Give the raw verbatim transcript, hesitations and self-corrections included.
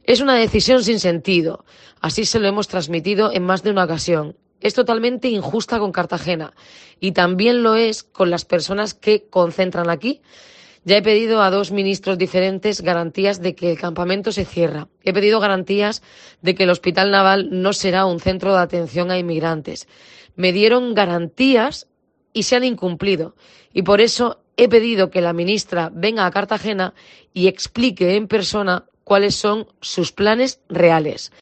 Es una decisión sin sentido. Así se lo hemos transmitido en más de una ocasión. Es totalmente injusta con Cartagena y también lo es con las personas que concentran aquí. Ya he pedido a dos ministros diferentes garantías de que el campamento se cierra. He pedido garantías de que el Hospital Naval no será un centro de atención a inmigrantes. Me dieron garantías y se han incumplido. Y por eso he pedido que la ministra venga a Cartagena y explique en persona cuáles son sus planes reales.